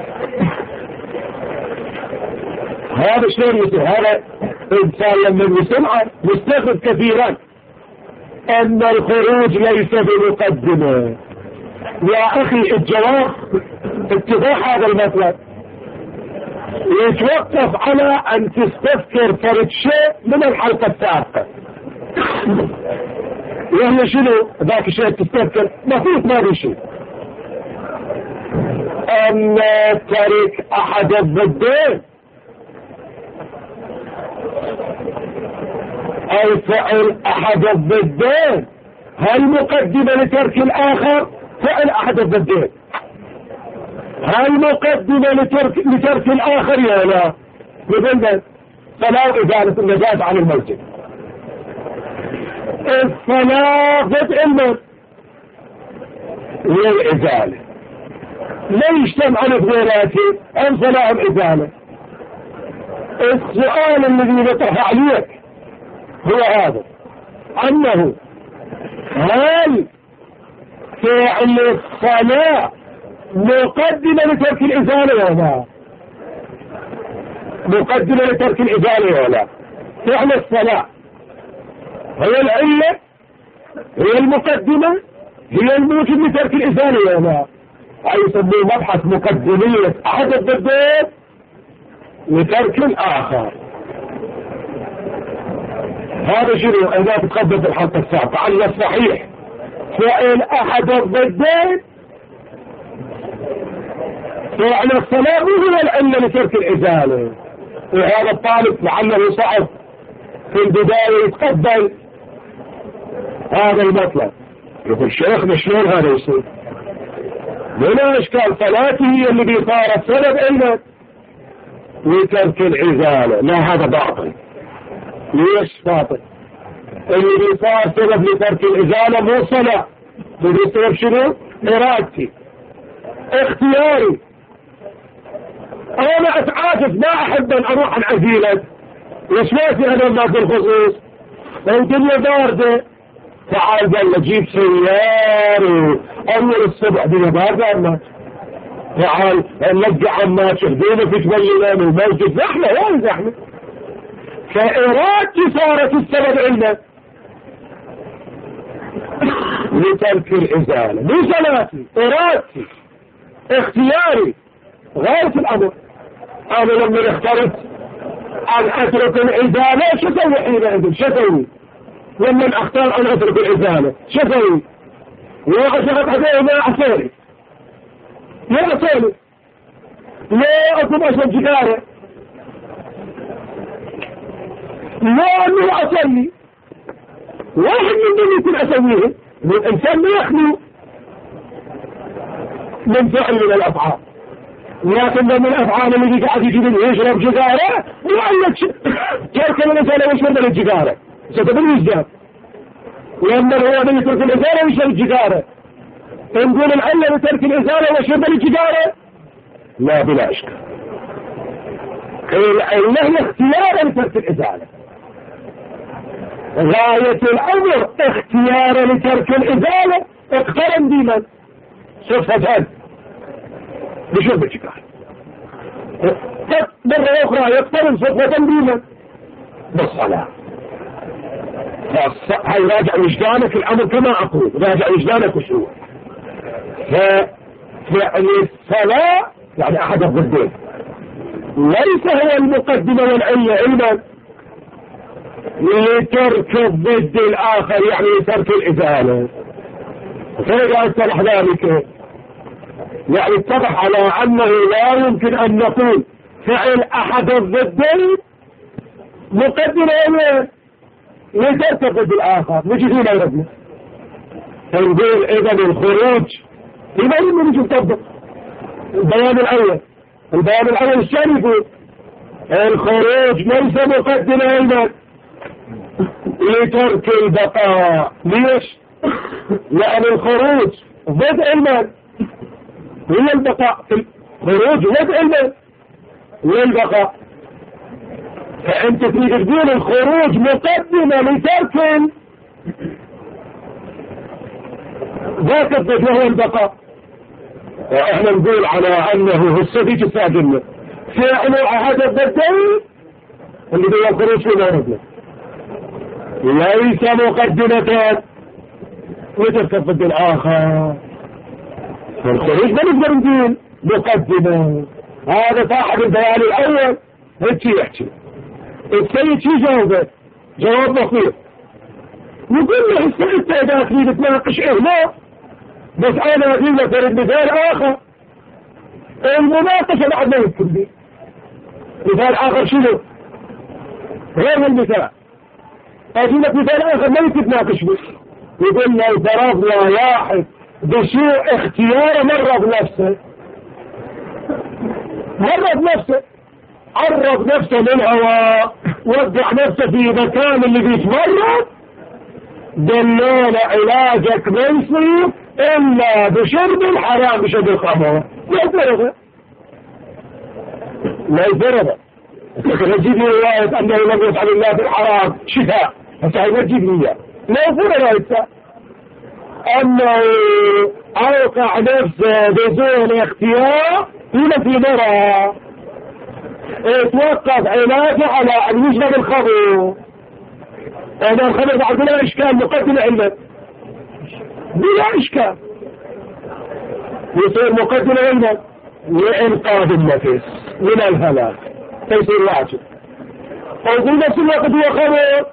هذا شلون يصير؟ هذا إنسان لما يسمعه يستغرب كثيرا أن الخروج ليس بمقدمة. يا أخي الجواب اتضاح هذا المطلب يتوقف على أن تستذكر فرد شيء من الحلقة السابقة. وهي شنو ذاك الشيء تستذكر؟ مفروض ما في شيء أن ترك أحد الضدين أو فعل أحد الضدين هل مقدمة لترك الآخر؟ فعل أحد الضدين هل مقدمة لترك, لترك الآخر يا لا؟ مثل صلاة إزالة النجاة عن المسجد. الصلاة ضد الموت والإزالة ليش تمعن بغيراتي أم صلاة الإزالة؟ السؤال الذي يطرح عليك هو هذا أنه هل فعل الصلاة مقدمة لترك الإزالة ولا لا؟ مقدمة لترك الإزالة ولا لا؟ فعل الصلاة هي العلة هي المقدمة هي الموجب لترك الإزالة ولا لا؟ أي يسميه مبحث مقدمية أحد الضدين لترك الآخر. هذا شنو إذا تقدم الحلقة السابقة على الصحيح فعل أحد الضدين فعل الصلاة هو العلة لترك الإزالة. وهذا الطالب لعله صعب في البداية يتقبل هذا المطلب. يقول شيخنا شلون هذا يصير؟ هنا إشكال صلاتي هي اللي صارت سبب علمك لترك الإزالة. لا هذا باطل. ليش باطل؟ اللي صار سبب لترك الإزالة مو صلاة بسبب شنو؟ إرادتي اختياري. أنا أتعاطف ما أحب أن أروح عن عزيلة ليش ما في هذا الناس الخصوص الدنيا باردة تعال قال جيب سيار أول الصبح دنيا باردة أما تعال نلقى عما شهدينا في تبلينا من المسجد زحمة وين زحمة. فإرادتي صارت السبب عندنا لترك الإزالة مو صلاتي إرادتي اختياري غاية الأمر. أنا لما اخترت أن أترك الإزالة شو سوي حينئذ؟ شو سوي؟ لما أختار أن أترك الإزالة شو سوي؟ وأشغل هذا ما أعصاني ما أعصاني لا أكون أشرب سيجارة لا أنه أصلي واحد من دون يكون أسويه. الإنسان ما يخلو من فعل من الأفعال لكن من الأفعال اللي قاعد يجي منه يشرب سيجارة وعلك ترك الإنسان ويشرب السيجارة ستبني الإجداد. لما هو من يترك الإزالة ويشرب السيجارة نقول العلة لترك الإزالة ويشرب السيجارة؟ لا بلا إشكال. العلة هي اختيار لترك الإزالة. غاية الأمر اختيار لترك الإزالة اقترن بمن؟ صفة هل بشرب السيجارة. مرة أخرى يقترن صفة بمن؟ بالصلاة. هاي راجع وجدانك الأمر كما أقول راجع وجدانك وشروع. ففعل الصلاة يعني أحد الضدين ليس هو المقدمة والعلة علما لترك الضد الآخر يعني لترك الإزالة. فإذا اتضح ذلك يعني اتضح على أنه لا يمكن أن نقول فعل أحد الضدين مقدمة عليه لترك الضد الآخر. نجي فينا يردنا فنقول إذا الخروج لما يمكن نجي نطبق البيان الأول. البيان الأول الثاني يقول الخروج ليس مقدمة علما لترك البقاء. ليش؟ لأن الخروج ضد علما هي البقاء. الخروج ضد علما هي البقاء. فأنت تريد تقول الخروج مقدمة لترك ذاك الضد وهو البقاء. احنا نقول على انه الصديق الساجن فعل احد الضدين اللي هو الخروج في موردنا ليس مقدمة لترك الضد الاخر. فالخروج ما نقدر نقول مقدمة. هذا صاحب البيان الاول هيك يحكي. السيد شي جاوبه جواب بسيط يقول له السيد اذا تريد تناقش هنا بس انا اجيب لك مثال اخر. المناقشة بعد ما يذكر به مثال اخر شنو غير المثال. اجيب لك مثال اخر ما يتناقش به. يقول لو ضربنا واحد بسوء اختيار مر بنفسه مر بنفسه عرض نفسه للهواء وضع نفسه في مكان اللي بيتمرد دلونا علاجك ما يصير الا بشرب الحرام بشرب الخمر. لا يفرغ لا يفرغ لكن تجيب لي رواية انه لم يفعل الله بالحرام شفاء هسه ما تجيب لي اياه. لا يفرغ هسه انه اوقع نفسه بدون اختيار هنا في مرة اتوقف علاجه على ان يشرب الخمر. هذا الخمر بعد بلا اشكال مقدمة علمك بلا اشكال يصير مقدمة علمك وانقاذ النفس من الهلاك فيصير واجب. وفي نفس الوقت هو خمر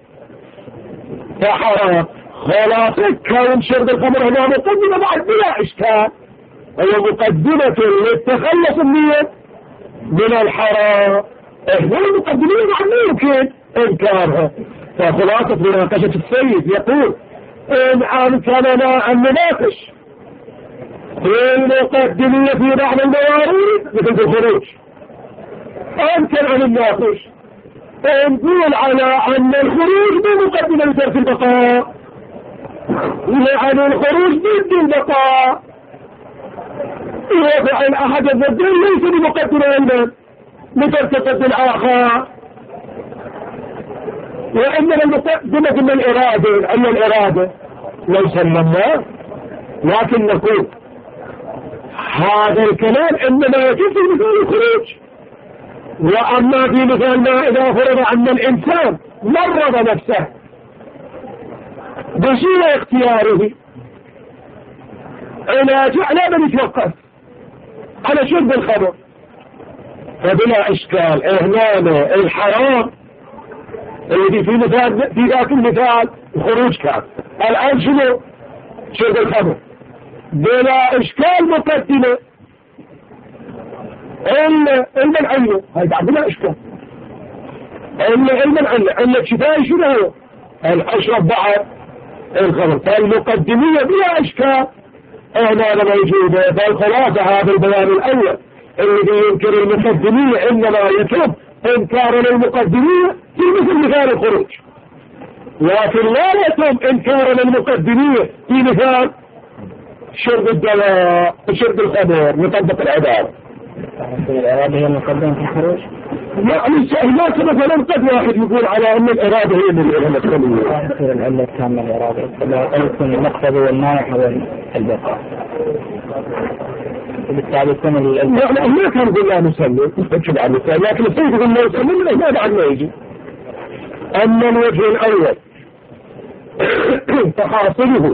فحرام خلاص كون شرب الخمر هنا مقدمة بعد بلا اشكال. هي مقدمة للتخلص النية من الحرام. احنا المقدمين عن يمكن انكارها. فخلاصة مناقشة السيد يقول ان امكننا ان نناقش في المقدمية في بعض الموارد مثل الخروج امكن ان نناقش نقول على ان الخروج بمقدمة لترك البقاء لان الخروج ضد البقاء يفعل احد الضدين ليس بمقدمة علما لترك الضد الاخر. وانما المقدمة من الارادة ان الارادة ليس لله لكن نقول هذا الكلام انما يجب في مثال الخروج. واما في مثال ما اذا فرض ان الانسان مرض نفسه بشيء اختياره علاج على من يتوقف على شرب الخمر فبلا اشكال هنا الحرام الذي في مثال في ذاك المثال الخروج كان الان شنو شرب الخمر بلا اشكال مقدمة الا المنع عنه هاي بعد بلا اشكال الا المنع عنه الا الشفاء شنو هو الاشرب بعد الخمر. فالمقدمية بلا اشكال هنا لما يجوب. فالخلاصة هذا البيان الاول الذي ينكر المقدمية انما يترك انكار المقدمية في مثل مثال الخروج لكن لا يتم انكار المقدمية في مثال شرب الدواء شرب الخمر نطبق العبارة. الإرادة هي المقدمة في الخروج يعني ما مثلا قد واحد يقول على ان الإرادة هي المقدمية لا تصير العلة التامة الإرادة لا يكون المقتضى والمانع هو البقاء وبالتالي يكون يعني ما كان يقول لا نسلم نستكشف عن نسلم لكن السيد يقول لا نسلم من هذا بعد ما يجي. أما الوجه الأول فحاصله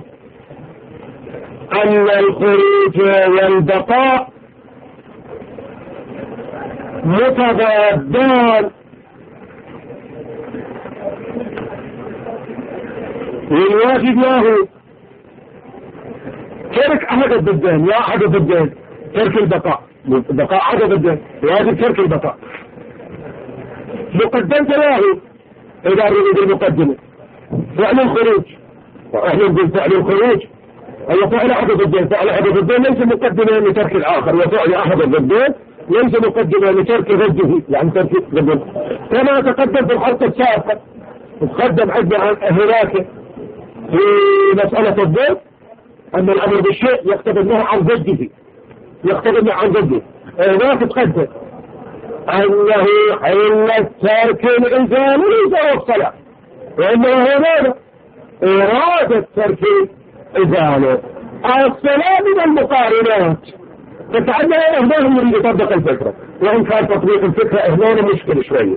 أن الخروج والبقاء متضادان والواجب له ترك أحد الضدين يا أحد الضدين ترك البقاء البقاء أحد الضدين واجب ترك البقاء. مقدمة له إذا أريد المقدمة فعل الخروج وإحنا نقول فعل الخروج أي فعل أحد الضدين. فعل أحد الضدين ليس مقدمة لترك الآخر وفعل أحد الضدين ليس مقدمة لترك ضده يعني ترك ضده كما تقدم في الحلقة السابقة تقدم عندنا هناك في مسألة الضد أن الأمر بالشيء يقتضي النهي عن ضده يقتضي النهي عن ضده هناك تقدم أنه علة ترك الإنسان ليس الصلاة، وإنه هذا إرادة ترك الإنسان. الصلاة من المقارنات، فتعلم أهداه يريد يطبق الفكرة، وإن كان تطبيق الفكرة أهدانا مشكلة شوية.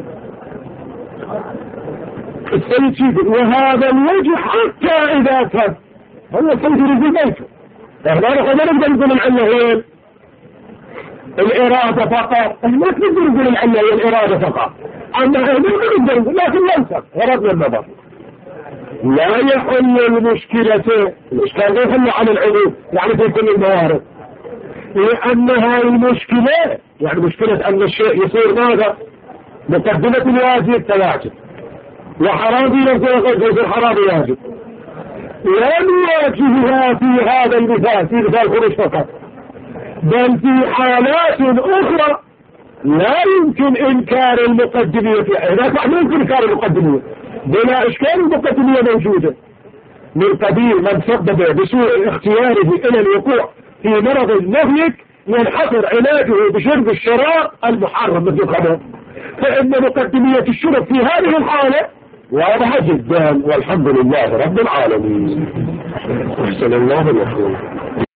السيد شيء وهذا الوجه حتى إذا كان هو السيد يريد بيته، أهدانا خذنا نقدر نقول العلة هي الإرادة فقط، ما تقدر نقول العلة هي الإرادة فقط، أما أهدانا نقدر نقول لكن ينسب غرضنا النظر. لا يحل المشكلة، الإشكال لا يحل على العلوم يعني في كل الموارد، لأنها المشكلة يعني مشكلة أن الشيء يصير ماذا؟ مقدمة الواجب كواجب، وحرام يصير حرام واجب، لا نواجهها في هذا المثال، في مثال خروج فقط، بل في حالات أخرى لا يمكن إنكار المقدمية فيها. إذا كان يمكن إنكار المقدمية بلا إشكال، المقدمية موجودة من قبيل من سبب بسوء اختياره إلى الوقوع في مرض نهيك ينحصر علاجه بشرب الشراب المحرم مثل الخمر، فإن مقدمية الشرب في هذه الحالة واضحة جدا، والحمد لله رب العالمين. أحسن الله الوحيد.